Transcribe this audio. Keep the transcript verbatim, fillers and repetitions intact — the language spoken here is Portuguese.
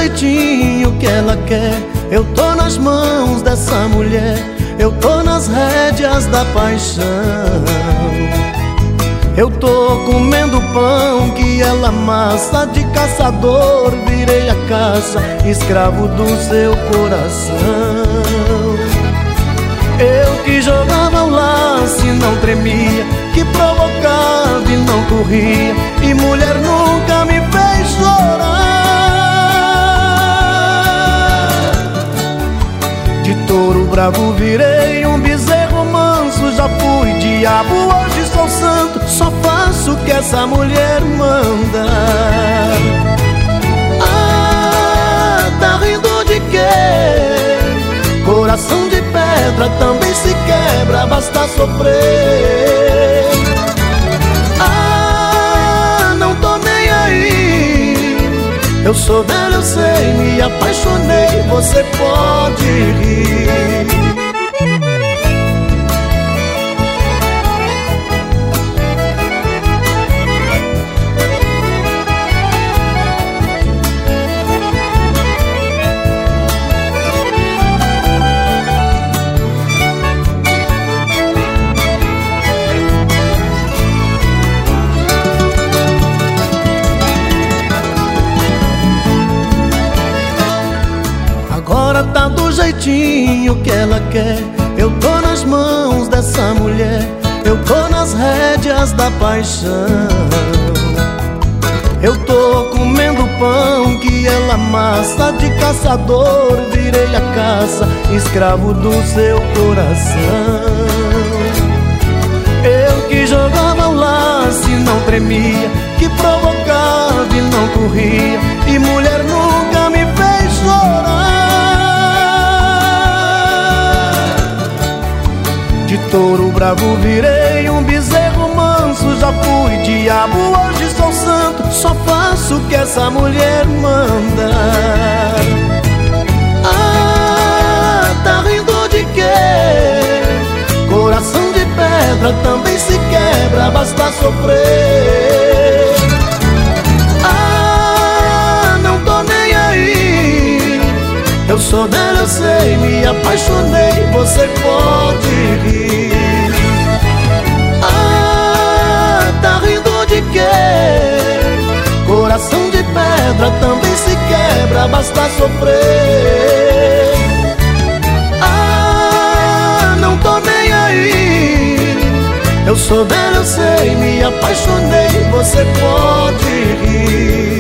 jeitinho que ela quer. Eu tô nas mãos dessa mulher, eu tô nas rédeas da paixão. Eu tô comendo pão que ela amassa, de caçador virei a caça, escravo do seu coração. Eu que jogava o laço e não tremia, que provocava e não corria, e mulher nunca me fez chorar. De touro bravo virei um bezerro manso, já fui diabo, hoje sou santo, só faço o que essa mulher manda. Ah, tá rindo de quê? Coração de pedra também se quebra, basta sofrer. Ah, não tô nem aí, eu sou velho, eu sei, me apaixonei, você pode rir. Agora tá do jeitinho que ela quer. Eu tô nas mãos dessa mulher, eu tô nas rédeas da paixão. Eu tô comendo pão que ela amassa, de caçador virei a caça, escravo do seu coração. Eu que jogava o laço e não tremia, que provocava e não corria, e mulher nunca me fez chorar. De touro bravo virei um bezerro manso, já fui diabo, hoje sou santo, só faço o que essa mulher manda. Ah, tá rindo de quê? Coração de pedra também se quebra, basta sofrer. Ah, não tô nem aí, eu sou velho, eu sei, me apaixonei, você pode rir. Ah, tá rindo de quê? Coração de pedra também se quebra, basta sofrer. Ah, não tô nem aí, eu sou velho, eu sei, me apaixonei, você pode rir.